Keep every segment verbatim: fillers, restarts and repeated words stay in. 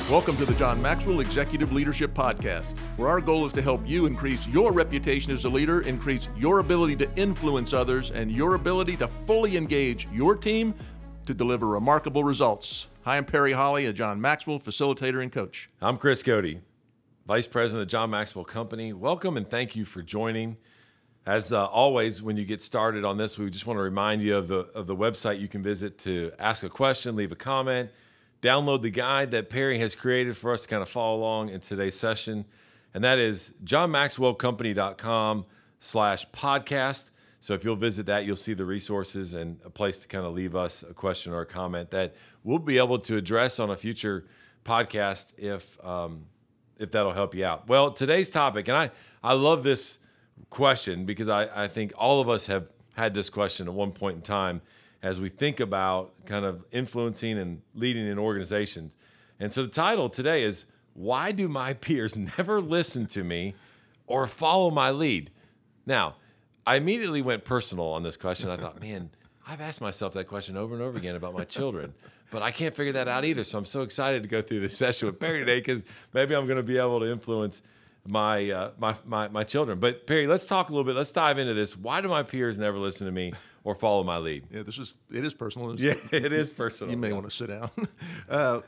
Welcome to the John Maxwell Executive Leadership Podcast, where our goal is to help you increase your reputation as a leader, increase your ability to influence others, and your ability to fully engage your team to deliver remarkable results. Hi, I'm Perry Holly, a John Maxwell facilitator and coach. I'm Chris Cody, Vice President of John Maxwell Company. Welcome and thank you for joining. As uh, always, when you get started on this, we just want to remind you of the of the website you can visit to ask a question, leave a comment, download the guide that Perry has created for us to kind of follow along in today's session. And that is johnmaxwellcompany.com slash podcast. So if you'll visit that, you'll see the resources and a place to kind of leave us a question or a comment that we'll be able to address on a future podcast if um, if that'll help you out. Well, today's topic, and I, I love this question because I, I think all of us have had this question at one point in time as we think about kind of influencing and leading in organizations. And so the title today is, why do my peers never listen to me or follow my lead? Now, I immediately went personal on this question. I thought, man, I've asked myself that question over and over again about my children, but I can't figure that out either. So I'm so excited to go through this session with Perry today because maybe I'm going to be able to influence my, uh, my my my children. But Perry, let's talk a little bit. Let's dive into this. Why do my peers never listen to me or follow my lead? Yeah, this is it is personal. It's, Yeah, it is personal. You may want to sit down. uh,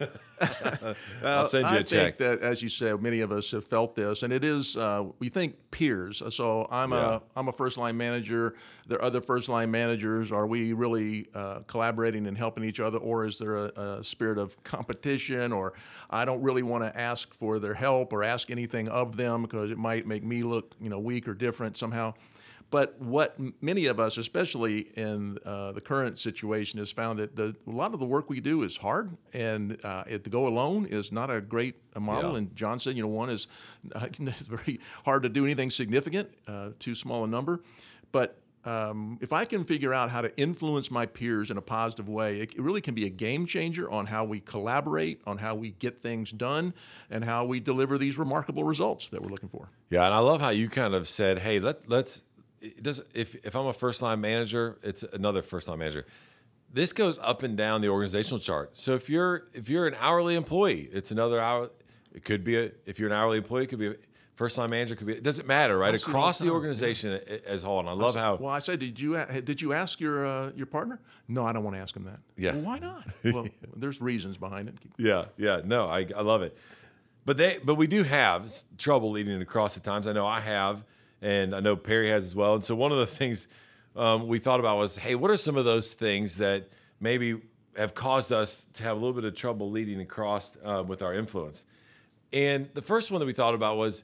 I'll send you I a check. think that, as you said, many of us have felt this, and it is uh, we think peers. So I'm Yeah. a I'm a first line manager. There are other first line managers. Are we really uh, collaborating and helping each other, or is there a, a spirit of competition? Or I don't really want to ask for their help or ask anything of them because it might make me look, you know, weak or different somehow. But what m- many of us, especially in uh, the current situation, has found that the, a lot of the work we do is hard, and uh, it, to go alone is not a great uh, model. Yeah. And John said, you know, one is uh, it's very hard to do anything significant, uh, too small a number. But um, if I can figure out how to influence my peers in a positive way, it, it really can be a game changer on how we collaborate, on how we get things done, and how we deliver these remarkable results that we're looking for. Yeah, and I love how you kind of said, hey, let, let's, it does, if, if I'm a first-line manager, it's another first-line manager. This goes up and down the organizational chart. So if you're if you're an hourly employee, it's another hour. It could be, a, if you're an hourly employee, it could be a first-line manager, could be, it doesn't matter, right? I see Across all the the time, organization yeah. as a whole. And I love how, Well, I said, did you a- did you ask your uh, your partner? No, I don't want to ask him that. Yeah. Well, why not? Well, there's reasons behind it. yeah, yeah, no, I, I love it. But they, but we do have s- trouble leading it across the times. I know I have, and I know Perry has as well. And so one of the things um, we thought about was, hey, what are some of those things that maybe have caused us to have a little bit of trouble leading across uh, with our influence? And the first one that we thought about was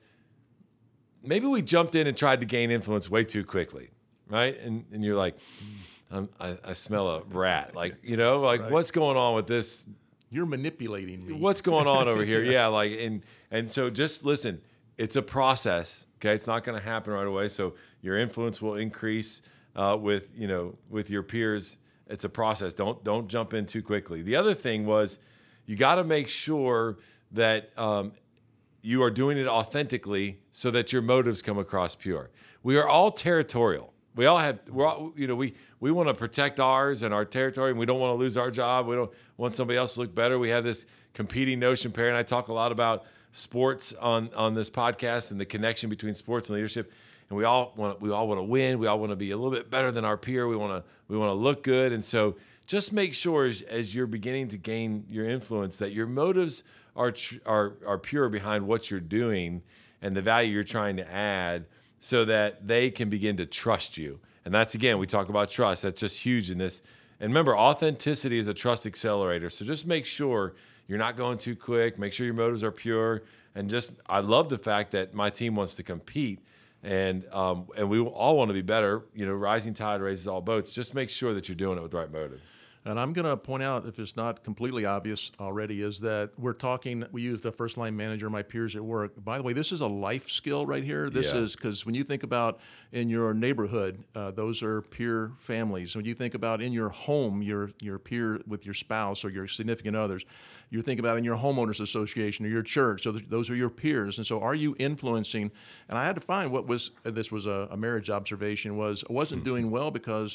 maybe we jumped in and tried to gain influence way too quickly, right? And and you're like, I'm, I, I smell a rat. Like, you know, like Right. what's going on with this? You're manipulating me. What's going on over here? Yeah, like, and and so just listen, it's a process, okay? It's not going to happen right away. So your influence will increase uh, with, you know, with your peers. It's a process. Don't don't jump in too quickly. The other thing was you got to make sure that um, you are doing it authentically so that your motives come across pure. We are all territorial. We all have, we're all, you know, we, we want to protect ours and our territory, and we don't want to lose our job. We don't want somebody else to look better. We have this competing notion. Perry and I talk a lot about sports on, on this podcast and the connection between sports and leadership. And we all want, we all want to win. We all want to be a little bit better than our peer. We want to, we want to look good. And so just make sure as, as you're beginning to gain your influence that your motives are, tr- are, are pure behind what you're doing and the value you're trying to add, so that they can begin to trust you. And that's, again, we talk about trust. That's just huge in this. And remember, authenticity is a trust accelerator. So just make sure you're not going too quick. Make sure your motives are pure. And just, I love the fact that my team wants to compete, and um, and we all want to be better. You know, rising tide raises all boats. Just make sure that you're doing it with the right motive. And I'm going to point out, if it's not completely obvious already, is that we're talking, we use the first line manager, my peers at work. By the way, this is a life skill right here. This Yeah. is, because when you think about in your neighborhood, uh, those are peer families. When you think about in your home, your your peer with your spouse or your significant others, you think about in your homeowners association or your church. So th- those are your peers. And so are you influencing? And I had to find what was, this was a, a marriage observation, was I wasn't doing well because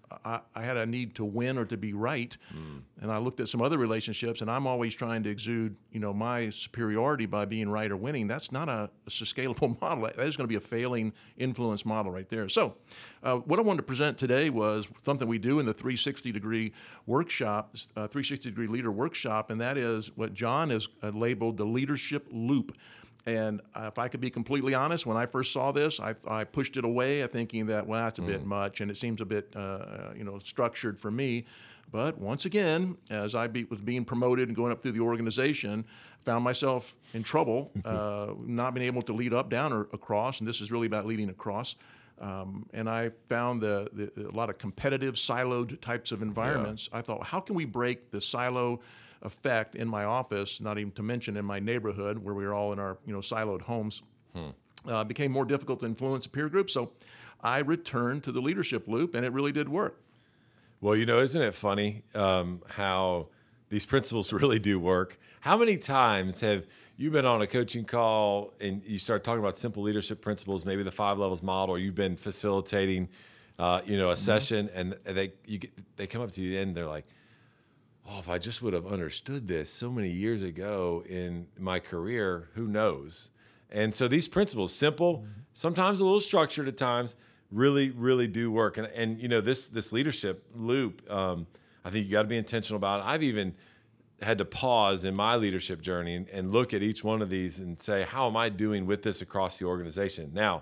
I, I had a need to win or to be right. Mm. And I looked at some other relationships, and I'm always trying to exude, you know, my superiority by being right or winning. That's not a, a scalable model. That is going to be a failing influence model right there. So uh, what I wanted to present today was something we do in the three sixty degree workshop, uh, three sixty degree leader workshop, and that is what John has uh, labeled the leadership loop. And uh, if I could be completely honest, when I first saw this, I, I pushed it away, thinking that, well, that's a mm. bit much, and it seems a bit, uh, you know, structured for me. But once again, as I be, was being promoted and going up through the organization, found myself in trouble, uh, not being able to lead up, down, or across. And this is really about leading across. Um, and I found the, the, a lot of competitive, siloed types of environments. Yeah. I thought, how can we break the silo effect in my office, not even to mention in my neighborhood where we were all in our, you know, siloed homes? Hmm. Uh, became more difficult to influence a peer group. So I returned to the leadership loop, and it really did work. Well, you know, isn't it funny um, how these principles really do work? How many times have you been on a coaching call and you start talking about simple leadership principles, maybe the five levels model, or you've been facilitating, uh, you know, a mm-hmm. session, and they you get, they come up to you and they're like, oh, if I just would have understood this so many years ago in my career, who knows? And so these principles, simple, mm-hmm. sometimes a little structured at times, really, really do work. And, and you know, this this leadership loop, um, I think you got to be intentional about it. I've even had to pause in my leadership journey and, and look at each one of these and say, how am I doing with this across the organization? Now,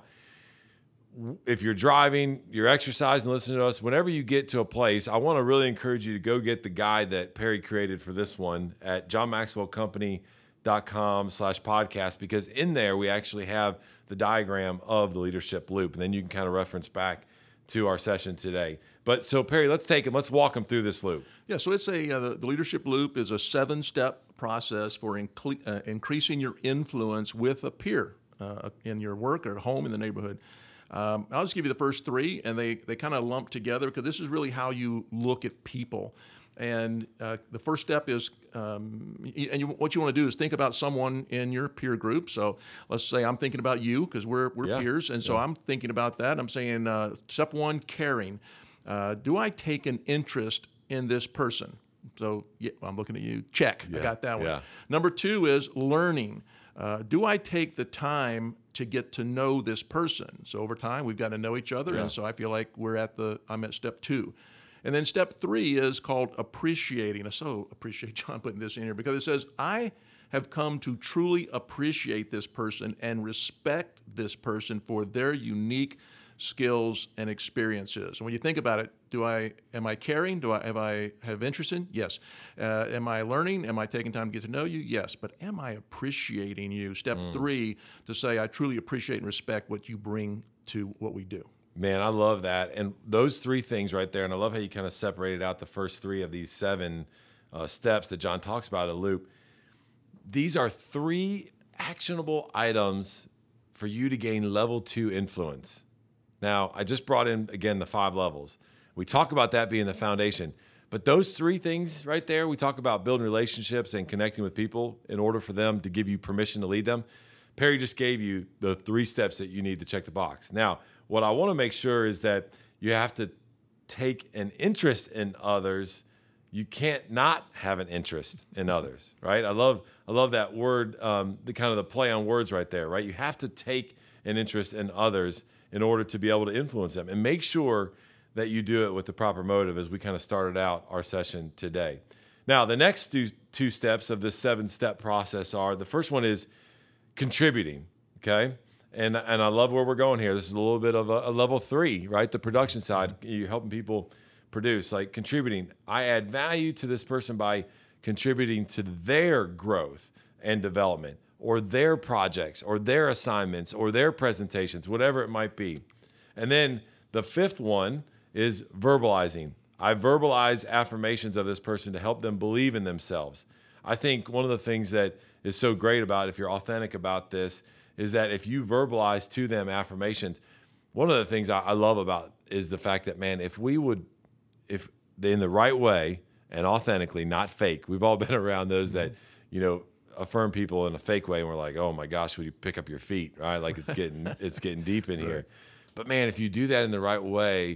if you're driving, you're exercising, listening to us, whenever you get to a place, I want to really encourage you to go get the guide that Perry created for this one at john maxwell company dot com slash podcast, because in there we actually have the diagram of the leadership loop, and then you can kind of reference back to our session today. But so Perry, let's take it, let's walk them through this loop. Yeah, so it's a, uh, the, the leadership loop is a seven-step process for incle- uh, increasing your influence with a peer uh, in your work or at home, in the neighborhood. Um, I'll just give you the first three, and they, they kind of lump together because this is really how you look at people. And uh, the first step is, um, and you, what you want to do is think about someone in your peer group. So let's say I'm thinking about you because we're we're yeah. peers, and so yeah. I'm thinking about that. I'm saying uh, step one, caring. Uh, do I take an interest in this person? So yeah, I'm looking at you. Check. Yeah. I got that one. Yeah. Number two is learning. Uh, do I take the time to get to know this person? So over time, we've got to know each other, yeah. and so I feel like we're at the I'm at step two. And then step three is called appreciating. I so appreciate John putting this in here because it says, I have come to truly appreciate this person and respect this person for their unique skills and experiences. And when you think about it, do I am I caring? Do I have I have interest in? Yes. Uh, am I learning? Am I taking time to get to know you? Yes. But am I appreciating you? Step mm. three, to say I truly appreciate and respect what you bring to what we do. Man, I love that. And those three things right there, and I love how you kind of separated out the first three of these seven uh, steps that John talks about in Loop. These are three actionable items for you to gain level two influence. Now, I just brought in, again, the five levels. We talk about that being the foundation. But those three things right there, we talk about building relationships and connecting with people in order for them to give you permission to lead them. Perry just gave you the three steps that you need to check the box. Now, what I want to make sure is that you have to take an interest in others. You can't not have an interest in others, right? I love I love that word, um, the kind of the play on words right there, right? You have to take an interest in others in order to be able to influence them. And make sure that you do it with the proper motive, as we kind of started out our session today. Now, the next two, two steps of this seven-step process are, the first one is contributing, okay? And and I love where we're going here. This is a little bit of a, a level three, right? The production side, you're helping people produce, like contributing. I add value to this person by contributing to their growth and development, or their projects, or their assignments, or their presentations, whatever it might be. And then the fifth one is verbalizing. I verbalize affirmations of this person to help them believe in themselves. I think one of the things that is so great about, if you're authentic about this, is that if you verbalize to them affirmations, one of the things I, I love about is the fact that, man, if we would, if in the right way and authentically, not fake, we've all been around those that, you know, affirm people in a fake way, and we're like, oh my gosh, would you pick up your feet, right? Like it's getting it's getting deep in right. here. But man, if you do that in the right way,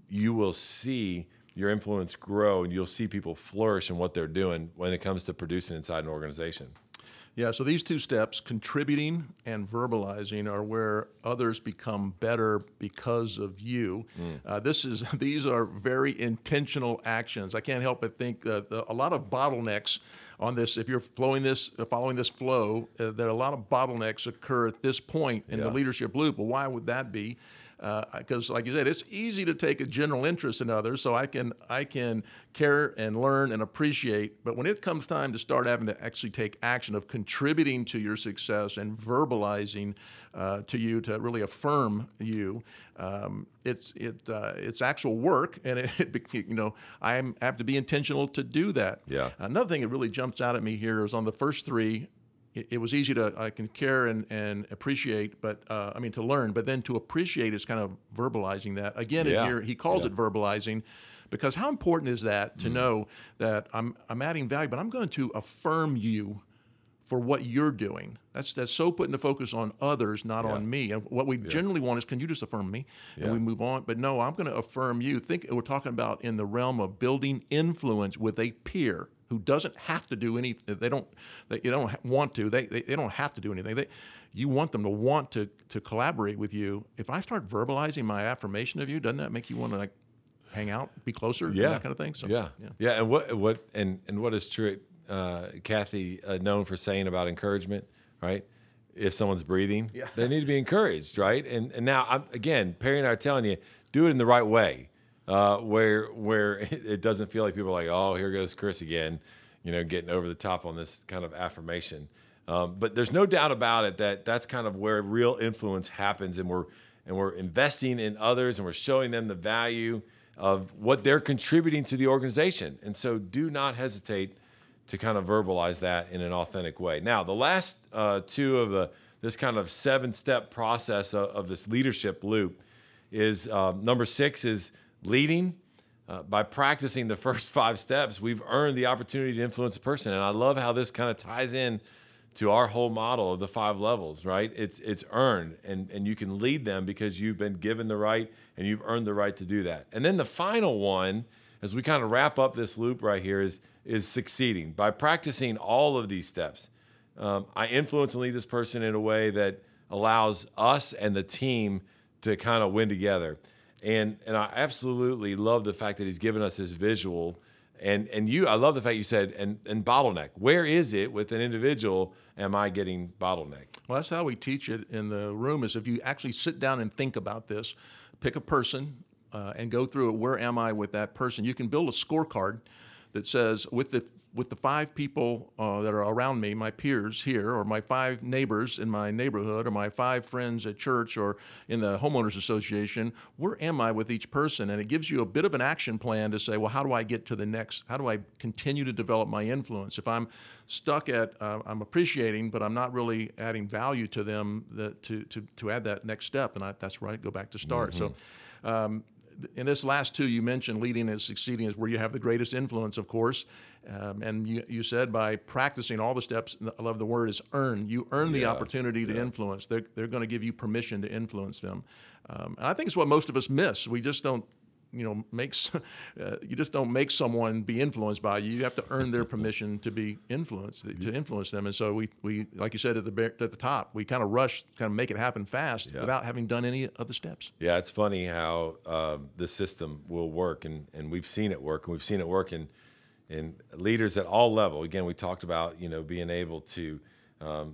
you will see your influence grow, and you'll see people flourish in what they're doing when it comes to producing inside an organization. Yeah, so these two steps, contributing and verbalizing, are where others become better because of you. Mm. Uh, this is these are very intentional actions. I can't help but think that the, a lot of bottlenecks on this. If you're flowing this, uh, following this flow, uh, that a lot of bottlenecks occur at this point in yeah. the leadership loop. Well, why would that be? Because, uh, like you said, it's easy to take a general interest in others, so I can I can care and learn and appreciate. But when it comes time to start having to actually take action of contributing to your success and verbalizing uh, to you to really affirm you, um, it's it uh, it's actual work, and it, it you know I have to be intentional to do that. Yeah. Another thing that really jumps out at me here is on the first three. It was easy to, I can care and, and appreciate, but uh, I mean to learn, but then to appreciate is kind of verbalizing that. Again, yeah. in here, he calls yeah. it verbalizing, because how important is that to mm. know that I'm I'm adding value, but I'm going to affirm you for what you're doing. That's that's so putting the focus on others, not yeah. on me. And what we yeah. generally want is, can you just affirm me? Yeah. And we move on. But no, I'm going to affirm you. Think we're talking about in the realm of building influence with a peer who doesn't have to do anything. They don't. They you don't want to. They, they they don't have to do anything. They, you want them to want to to collaborate with you. If I start verbalizing my affirmation of you, doesn't that make you want to like hang out, be closer, yeah, that kind of thing? So, yeah. yeah, yeah. And what what and and what is true, uh, Kathy, uh, known for saying about encouragement, right? If someone's breathing, yeah. they need to be encouraged, right? And and now I'm, again, Perry and I are telling you, do it in the right way. Uh, where where it doesn't feel like people are like, oh, here goes Chris again, you know, getting over the top on this kind of affirmation. Um, but there's no doubt about it that that's kind of where real influence happens, and we're and we're investing in others, and we're showing them the value of what they're contributing to the organization. And so, do not hesitate to kind of verbalize that in an authentic way. Now, the last uh, two of the this kind of seven-step process of, of this leadership loop is um, number six is leading. Uh, by practicing the first five steps, we've earned the opportunity to influence a person. And I love how this kind of ties in to our whole model of the five levels, right? It's it's earned, and, and you can lead them because you've been given the right and you've earned the right to do that. And then the final one, as we kind of wrap up this loop right here, is, is succeeding. By practicing all of these steps, um, I influence and lead this person in a way that allows us and the team to kind of win together. And and I absolutely love the fact that he's given us this visual. And and you, I love the fact you said, and, and bottleneck. Where is it with an individual am I getting bottlenecked? Well, that's how we teach it in the room, is if you actually sit down and think about this, pick a person uh, and go through it. Where am I with that person? You can build a scorecard that says, with the with the five people uh, that are around me, my peers here, or my five neighbors in my neighborhood, or my five friends at church, or in the homeowners association, where am I with each person? And it gives you a bit of an action plan to say, well, how do I get to the next? How do I continue to develop my influence? If I'm stuck at, uh, I'm appreciating, but I'm not really adding value to them that, to, to, to add that next step, then I, that's where I go back to start. Mm-hmm. So, um, in this last two, you mentioned leading and succeeding is where you have the greatest influence, of course. Um, and you, you said by practicing all the steps, I love the word is earn. You earn the yeah, opportunity to yeah. influence. They're, they're going to give you permission to influence them. Um, and I think it's what most of us miss. We just don't, you know, makes uh, you just don't make someone be influenced by you. You have to earn their permission to be influenced, to influence them. And so we, we like you said at the at the top, we kind of rush, kind of make it happen fast yeah. without having done any of the steps. Yeah, it's funny how uh, the system will work, and, and we've seen it work, and we've seen it work in in leaders at all level. Again, we talked about, you know, being able to, um,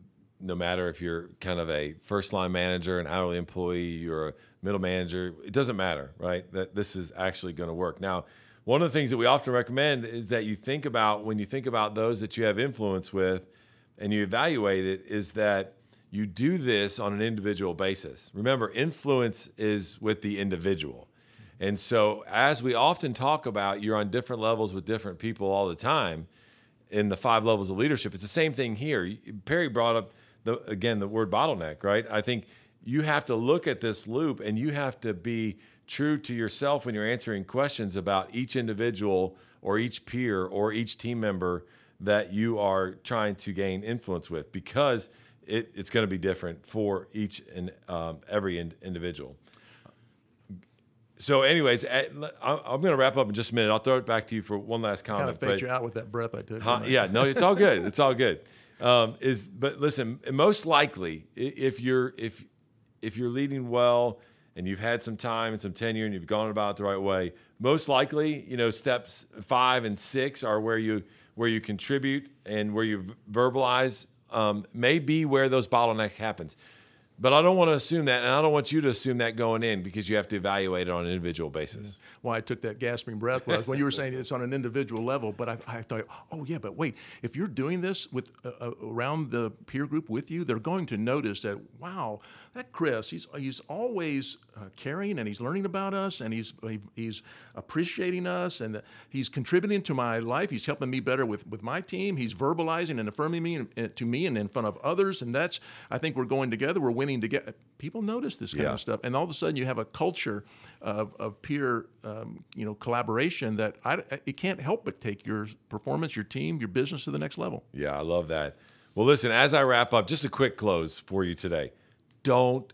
no matter if you're kind of a first line manager, an hourly employee, you're a middle manager, it doesn't matter, right? That this is actually going to work. Now, one of the things that we often recommend is that you think about, when you think about those that you have influence with and you evaluate it, is that you do this on an individual basis. Remember, influence is with the individual. And so as we often talk about, you're on different levels with different people all the time in the five levels of leadership. It's the same thing here. Perry brought up, the, again, the word bottleneck, right? I think you have to look at this loop, and you have to be true to yourself when you're answering questions about each individual or each peer or each team member that you are trying to gain influence with, because it, it's going to be different for each and um, every in, individual. So, anyways, at, I'm I'm going to wrap up in just a minute. I'll throw it back to you for one last comment. Kind of but- faked you out with that breath I took. Huh, didn't I? yeah, no, it's all good. It's all good. Um, is but listen, most likely, i- if you're if if you're leading well and you've had some time and some tenure and you've gone about it the right way, most likely, you know, steps five and six are where you where you contribute and where you verbalize. Um, may be where those bottlenecks happens. But I don't want to assume that, and I don't want you to assume that going in, because you have to evaluate it on an individual basis. Why I took that gasping breath was when you were saying it's on an individual level. But I, I thought, oh yeah, but wait, if you're doing this with uh, uh, around the peer group with you, they're going to notice that, wow, that Chris, he's he's always uh, caring, and he's learning about us, and he's he's appreciating us, and he's contributing to my life. He's helping me better with, with my team. He's verbalizing and affirming me uh, to me and in front of others, and that's, I think we're going together. We're winning together. People notice this kind Yeah. of stuff, and all of a sudden you have a culture of, of peer, um, you know, collaboration that I, it can't help but take your performance, your team, your business to the next level. Yeah, I love that. Well, listen, as I wrap up, just a quick close for you today. Don't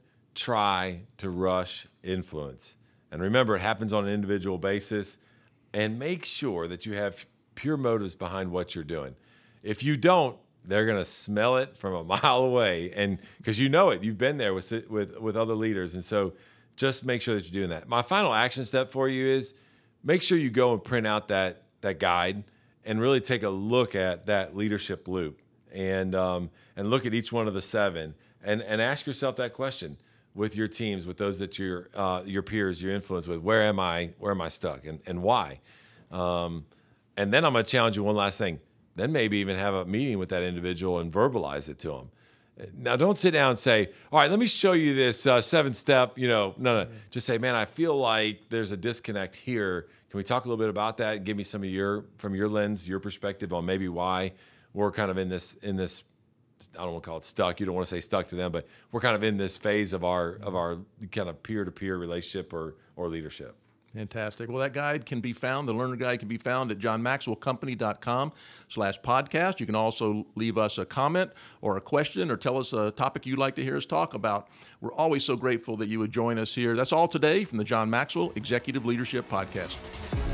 try to rush influence. And remember, it happens on an individual basis. And make sure that you have pure motives behind what you're doing. If you don't, they're going to smell it from a mile away, and because you know it, you've been there with with with other leaders, and so just make sure that you're doing that. My final action step for you is make sure you go and print out that that guide and really take a look at that leadership loop, and um, and look at each one of the seven, and and ask yourself that question with your teams, with those that you're uh, your peers, your influence with. Where am I? Where am I stuck, and and why? Um, and then I'm going to challenge you one last thing. Then maybe even have a meeting with that individual and verbalize it to them. Now, don't sit down and say, all right, let me show you this uh, seven step, you know, no, no. Just say, man, I feel like there's a disconnect here. Can we talk a little bit about that? Give me some of your, from your lens, your perspective on maybe why we're kind of in this, in this, I don't want to call it stuck. You don't want to say stuck to them, but we're kind of in this phase of our, of our kind of peer-to-peer relationship or, or leadership. Fantastic. Well, that guide can be found, the learner guide can be found at john maxwell company dot com slash podcast. You can also leave us a comment or a question or tell us a topic you'd like to hear us talk about. We're always so grateful that you would join us here. That's all today from the John Maxwell Executive Leadership Podcast.